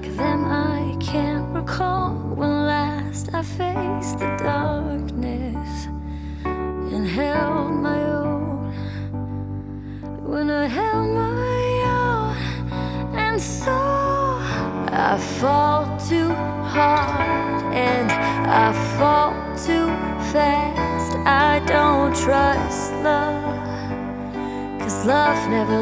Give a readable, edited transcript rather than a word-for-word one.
like them I can't recall when last I faced the darkness and held my own. When I held my own, and so I fall too hard and I fall too fast. I don't trust love, 'cause love never